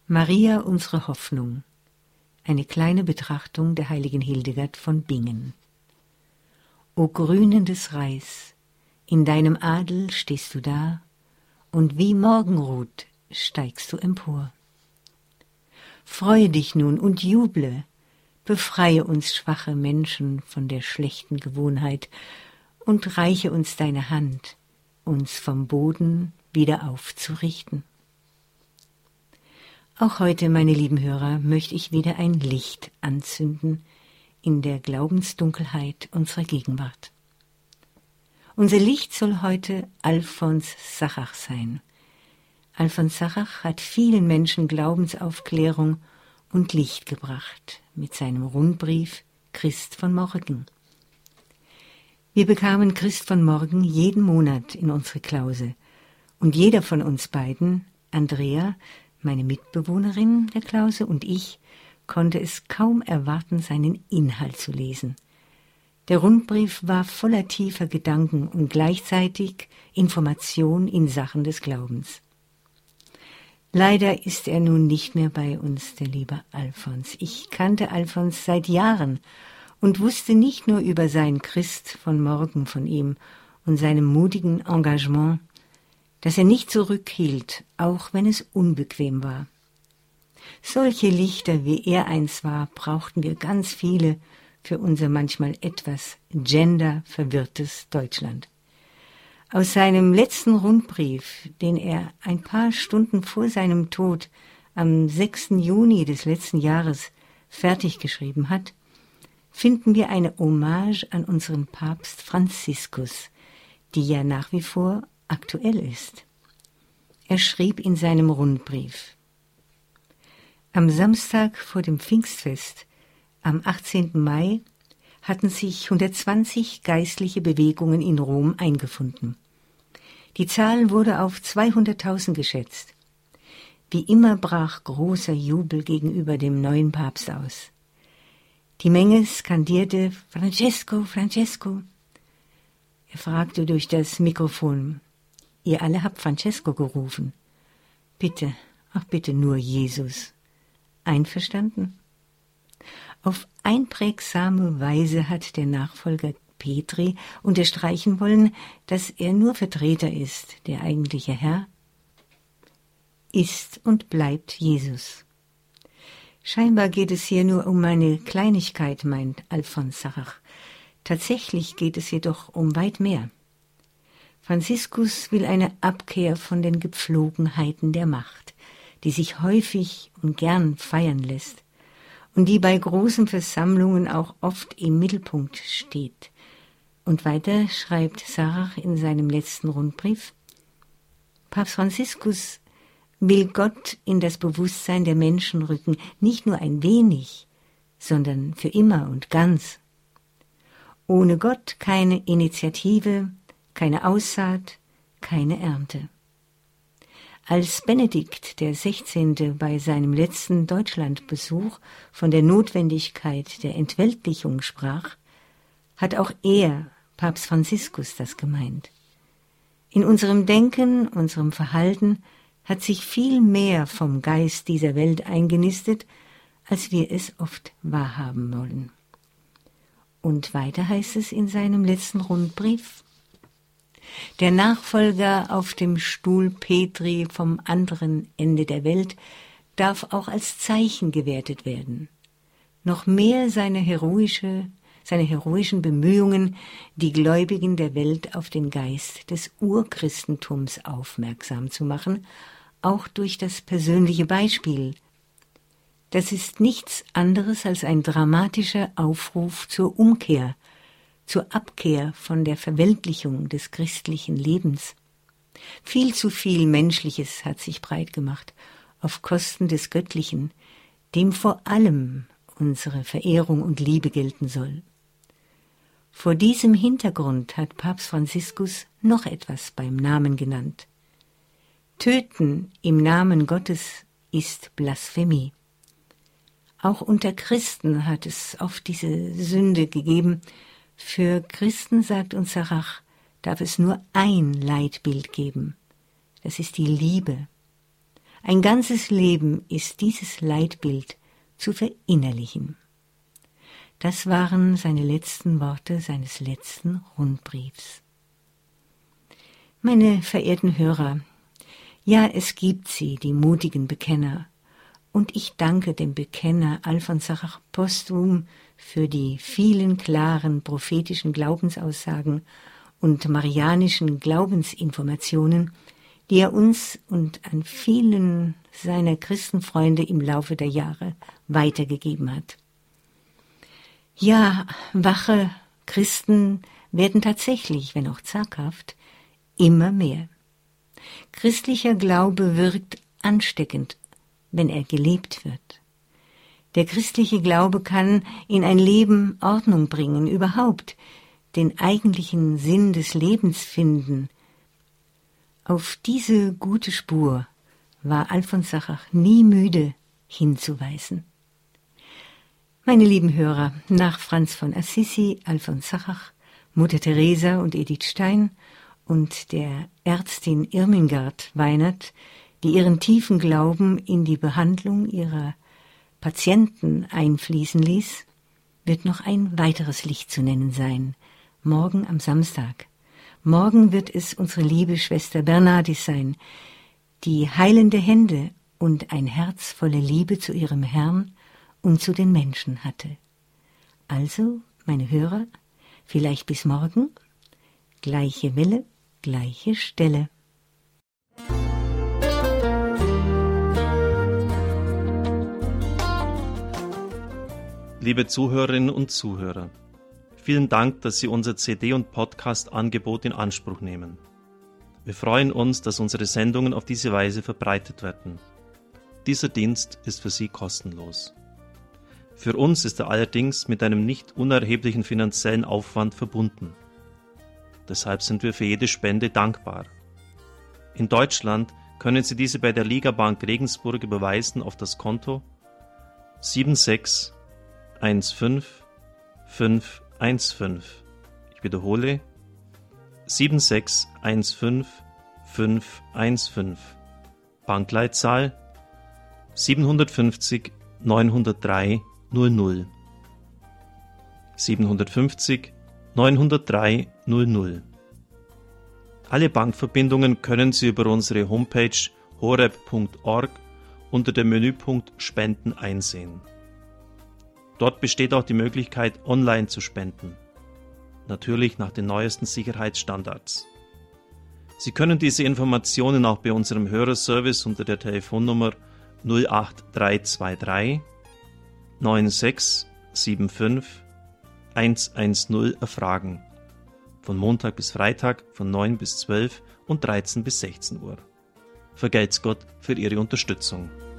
Maria, unsere Hoffnung. Eine kleine Betrachtung der heiligen Hildegard von Bingen. O grünendes Reis, in deinem Adel stehst du da, und wie Morgenrot steigst du empor. Freue dich nun und juble, befreie uns schwache Menschen von der schlechten Gewohnheit und reiche uns deine Hand, uns vom Boden wieder aufzurichten. Auch heute, meine lieben Hörer, möchte ich wieder ein Licht anzünden in der Glaubensdunkelheit unserer Gegenwart. Unser Licht soll heute Alfons Sachach sein. Alfons Sachach hat vielen Menschen Glaubensaufklärung und Licht gebracht mit seinem Rundbrief Christ von Morgen. Wir bekamen Christ von Morgen jeden Monat in unsere Klause und jeder von uns beiden, Andrea, meine Mitbewohnerin der Klause, und ich, konnte es kaum erwarten, seinen Inhalt zu lesen. Der Rundbrief war voller tiefer Gedanken und gleichzeitig Information in Sachen des Glaubens. Leider ist er nun nicht mehr bei uns, der liebe Alfons. Ich kannte Alfons seit Jahren und wusste nicht nur über sein Christ von Morgen von ihm und seinem mutigen Engagement, dass er nicht zurückhielt, auch wenn es unbequem war. Solche Lichter, wie er eins war, brauchten wir ganz viele für unser manchmal etwas genderverwirrtes Deutschland. Aus seinem letzten Rundbrief, den er ein paar Stunden vor seinem Tod am 6. Juni des letzten Jahres fertig geschrieben hat, finden wir eine Hommage an unseren Papst Franziskus, die ja nach wie vor aktuell ist. Er schrieb in seinem Rundbrief: Am Samstag vor dem Pfingstfest, am 18. Mai, hatten sich 120 geistliche Bewegungen in Rom eingefunden. Die Zahl wurde auf 200.000 geschätzt. Wie immer brach großer Jubel gegenüber dem neuen Papst aus. Die Menge skandierte »Francesco, Francesco«. Er fragte durch das Mikrofon: Ihr alle habt Francesco gerufen. Bitte, ach bitte nur Jesus. Einverstanden? Auf einprägsame Weise hat der Nachfolger Petri unterstreichen wollen, dass er nur Vertreter ist. Der eigentliche Herr ist und bleibt Jesus. Scheinbar geht es hier nur um eine Kleinigkeit, meint Alfons Sachach. Tatsächlich geht es jedoch um weit mehr. Franziskus will eine Abkehr von den Gepflogenheiten der Macht, die sich häufig und gern feiern lässt und die bei großen Versammlungen auch oft im Mittelpunkt steht. Und weiter schreibt Sachach in seinem letzten Rundbrief: Papst Franziskus will Gott in das Bewusstsein der Menschen rücken, nicht nur ein wenig, sondern für immer und ganz. Ohne Gott keine Initiative, keine Aussaat, keine Ernte. Als Benedikt der 16. bei seinem letzten Deutschlandbesuch von der Notwendigkeit der Entweltlichung sprach, hat auch er, Papst Franziskus, das gemeint. In unserem Denken, unserem Verhalten hat sich viel mehr vom Geist dieser Welt eingenistet, als wir es oft wahrhaben wollen. Und weiter heißt es in seinem letzten Rundbrief: Der Nachfolger auf dem Stuhl Petri vom anderen Ende der Welt darf auch als Zeichen gewertet werden. Noch mehr seine heroischen Bemühungen, die Gläubigen der Welt auf den Geist des Urchristentums aufmerksam zu machen, auch durch das persönliche Beispiel. Das ist nichts anderes als ein dramatischer Aufruf zur Umkehr, zur Abkehr von der Verweltlichung des christlichen Lebens. Viel zu viel Menschliches hat sich breit gemacht, auf Kosten des Göttlichen, dem vor allem unsere Verehrung und Liebe gelten soll. Vor diesem Hintergrund hat Papst Franziskus noch etwas beim Namen genannt. Töten im Namen Gottes ist Blasphemie. Auch unter Christen hat es oft diese Sünde gegeben. Für Christen, sagt uns Sachach, darf es nur ein Leitbild geben. Das ist die Liebe. Ein ganzes Leben ist dieses Leitbild zu verinnerlichen. Das waren seine letzten Worte seines letzten Rundbriefs. Meine verehrten Hörer, ja, es gibt sie, die mutigen Bekenner, und ich danke dem Bekenner Alfons Sachach posthum für die vielen klaren prophetischen Glaubensaussagen und marianischen Glaubensinformationen, die er uns und an vielen seiner Christenfreunde im Laufe der Jahre weitergegeben hat. Ja, wache Christen werden tatsächlich, wenn auch zaghaft, immer mehr. Christlicher Glaube wirkt ansteckend, wenn er gelebt wird. Der christliche Glaube kann in ein Leben Ordnung bringen, überhaupt den eigentlichen Sinn des Lebens finden. Auf diese gute Spur war Alfons Sachach nie müde hinzuweisen. Meine lieben Hörer, nach Franz von Assisi, Alfons Sachach, Mutter Teresa und Edith Stein und der Ärztin Irmingard Weinert, die ihren tiefen Glauben in die Behandlung ihrer Patienten einfließen ließ, wird noch ein weiteres Licht zu nennen sein, morgen am Samstag. Morgen wird es unsere liebe Schwester Bernardis sein, die heilende Hände und ein Herz voller Liebe zu ihrem Herrn und zu den Menschen hatte. Also, meine Hörer, vielleicht bis morgen, gleiche Welle, gleiche Stelle. Liebe Zuhörerinnen und Zuhörer, vielen Dank, dass Sie unser CD- und Podcast-Angebot in Anspruch nehmen. Wir freuen uns, dass unsere Sendungen auf diese Weise verbreitet werden. Dieser Dienst ist für Sie kostenlos. Für uns ist er allerdings mit einem nicht unerheblichen finanziellen Aufwand verbunden. Deshalb sind wir für jede Spende dankbar. In Deutschland können Sie diese bei der Ligabank Regensburg überweisen auf das Konto 7615515. Ich wiederhole 7615515. Bankleitzahl 750 903 00. 750 903 00. Alle Bankverbindungen können Sie über unsere Homepage horeb.org unter dem Menüpunkt Spenden einsehen. Dort besteht auch die Möglichkeit, online zu spenden. Natürlich nach den neuesten Sicherheitsstandards. Sie können diese Informationen auch bei unserem Hörerservice unter der Telefonnummer 08323 9675 110 erfragen. Von Montag bis Freitag von 9 bis 12 und 13 bis 16 Uhr. Vergelt's Gott für Ihre Unterstützung.